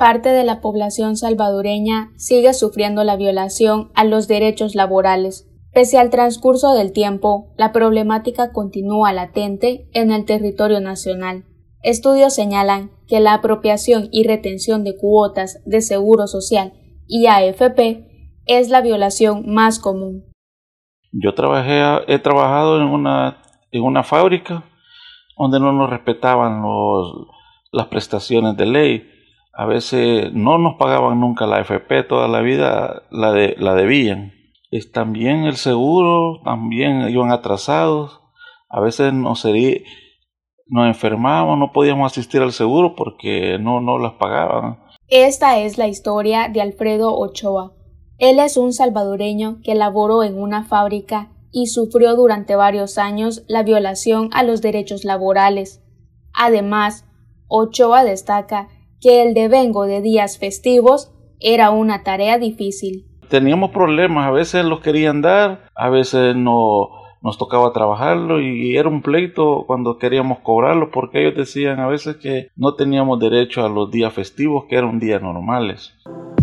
parte de la población salvadoreña sigue sufriendo la violación a los derechos laborales. Pese al transcurso del tiempo, la problemática continúa latente en el territorio nacional. Estudios señalan que la apropiación y retención de cuotas de seguro social y AFP es la violación más común. He trabajado en una fábrica donde no nos respetaban las prestaciones de ley. A veces no nos pagaban nunca la AFP, toda la vida la debían. También el seguro, también iban atrasados. A veces nos enfermábamos, no podíamos asistir al seguro porque no las pagaban. Esta es la historia de Alfredo Ochoa. Él es un salvadoreño que laboró en una fábrica y sufrió durante varios años la violación a los derechos laborales. Además, Ochoa destaca que el devengo de días festivos era una tarea difícil. Teníamos problemas, a veces los querían dar, a veces nos tocaba trabajarlo y era un pleito cuando queríamos cobrarlo porque ellos decían a veces que no teníamos derecho a los días festivos, que eran días normales.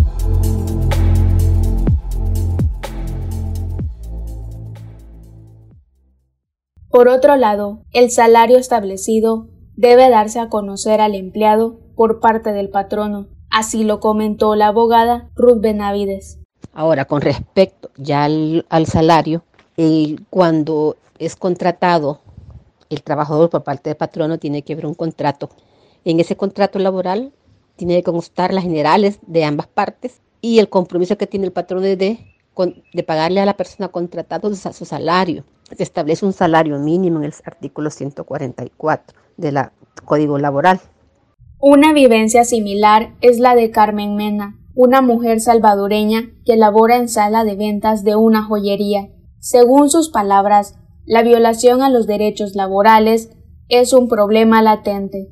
Por otro lado, el salario establecido debe darse a conocer al empleado por parte del patrono. Así lo comentó la abogada Ruth Benavides. Ahora, con respecto ya al salario, cuando es contratado el trabajador por parte del patrono, tiene que haber un contrato. En ese contrato laboral tiene que constar las generales de ambas partes y el compromiso que tiene el patrono de pagarle a la persona contratada su salario. Se establece un salario mínimo en el artículo 144 del Código Laboral. Una vivencia similar es la de Carmen Mena, una mujer salvadoreña que labora en sala de ventas de una joyería. Según sus palabras, la violación a los derechos laborales es un problema latente.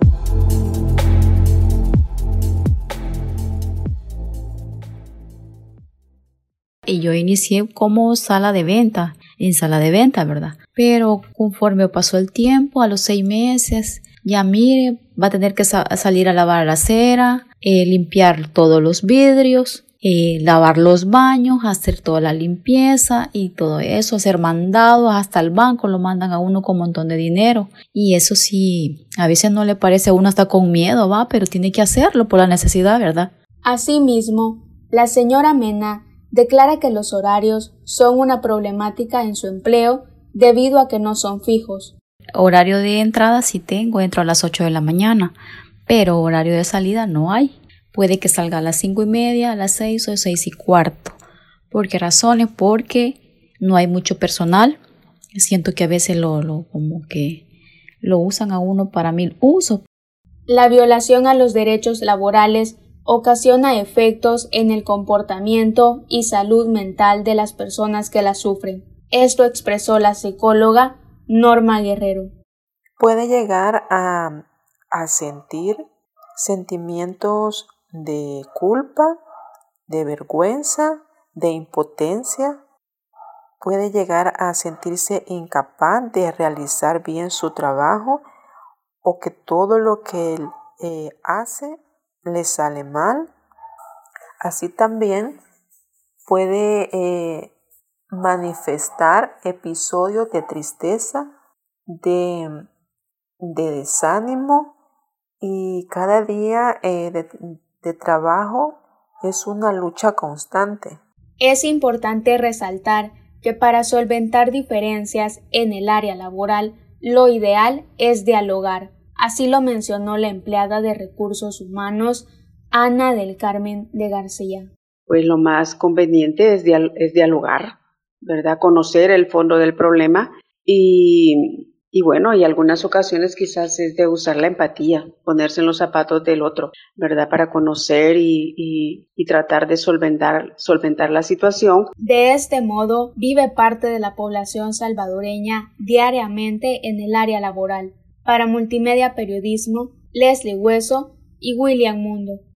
Y yo inicié como en sala de venta, ¿verdad? Pero conforme pasó el tiempo, a los 6 meses, ya mire, va a tener que salir a lavar la acera, limpiar todos los vidrios, lavar los baños, hacer toda la limpieza y todo eso, hacer mandados hasta el banco, lo mandan a uno con un montón de dinero. Y eso sí, a veces no le parece a uno hasta con miedo, pero tiene que hacerlo por la necesidad, ¿verdad? Asimismo, la señora Mena declara que los horarios son una problemática en su empleo debido a que no son fijos. Horario de entrada sí tengo, entro a las 8 de la mañana, pero horario de salida no hay. Puede que salga a las 5:30, a las 6 o 6:15. ¿Por qué razones? Porque no hay mucho personal. Siento que a veces como que lo usan a uno para 1000 usos. La violación a los derechos laborales ocasiona efectos en el comportamiento y salud mental de las personas que la sufren. Esto expresó la psicóloga Norma Guerrero. Puede llegar a sentir sentimientos de culpa, de vergüenza, de impotencia. Puede llegar a sentirse incapaz de realizar bien su trabajo o que todo lo que él hace le sale mal. Así también puede manifestar episodios de tristeza, de desánimo, y cada día de trabajo es una lucha constante. Es importante resaltar que para solventar diferencias en el área laboral, lo ideal es dialogar. Así lo mencionó la empleada de Recursos Humanos, Ana del Carmen de García. Pues lo más conveniente es dialogar, ¿verdad? Conocer el fondo del problema y bueno, y algunas ocasiones quizás es de usar la empatía, ponerse en los zapatos del otro, ¿verdad? Para conocer y tratar de solventar la situación. De este modo, vive parte de la población salvadoreña diariamente en el área laboral. Para Multimedia Periodismo, Leslie Hueso y William Mundo.